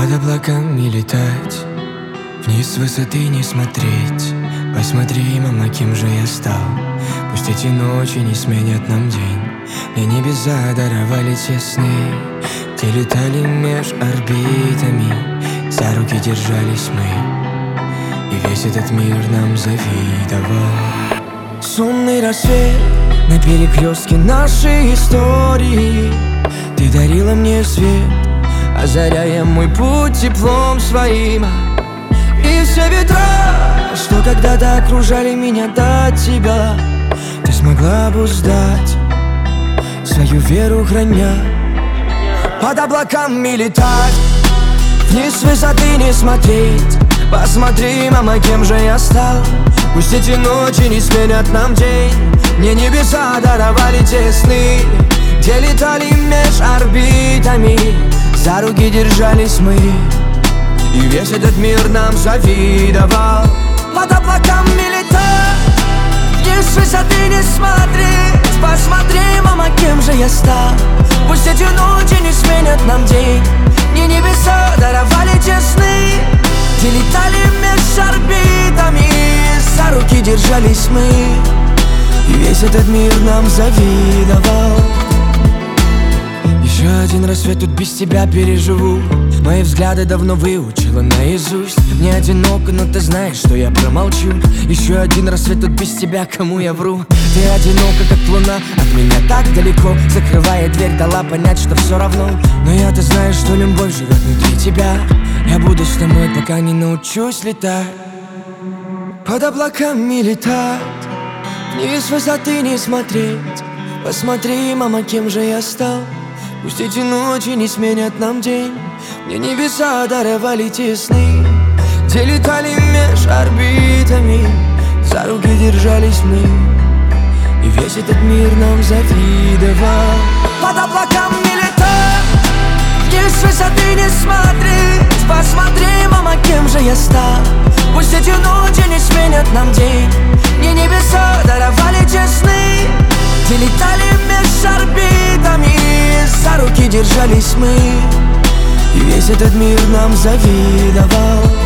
Под облаками летать, вниз с высоты не смотреть. Посмотри, мама, кем же я стал. Пусть эти ночи не сменят нам день. Мне небеса даровали те сны, где летали меж орбитами. За руки держались мы, и весь этот мир нам завидовал. Сонный рассвет на перекрестке нашей истории. Ты дарила мне свет, озаряя мой путь теплом своим. И все ветра, что когда-то окружали меня до тебя, ты смогла обуздать, свою веру храня. Под облаками летать, вниз с высоты не смотреть. Посмотри, мама, кем же я стал. Пусть эти ночи не сменят нам день. Мне небеса даровали те сны, где летали меж орбитами. За руки держались мы, и весь этот мир нам завидовал. Под облаками летать, вниз с высоты не смотреть. Посмотри, мама, кем же я стал. Пусть эти ночи не сменят нам день. Мне небеса даровали те сны, где летали меж орбитами. За руки держались мы, и весь этот мир нам завидовал. Еще один рассвет тут без тебя переживу. Мои взгляды давно выучила наизусть. Мне одиноко, но ты знаешь, что я промолчу. Еще один рассвет тут без тебя, кому я вру. Ты одинока, как луна, от меня так далеко. Закрывая дверь, дала понять, что все равно. Но я-то знаю, что любовь живет внутри тебя. Я буду с тобой, пока не научусь летать. Под облаками летать, вниз с высоты не смотреть. Посмотри, мама, кем же я стал. Пусть эти ночи не сменят нам день. Мне небеса даровали те сны, где летали меж орбитами. За руки держались мы, и весь этот мир нам завидовал. Под облаками летать, вниз с высоты не смотреть. Посмотри, мама, кем же я стал. Пусть эти ночи не сменят нам день. Мне небеса даровали те сны, где летали меж орбитами. За руки держались мы, и весь этот мир нам завидовал.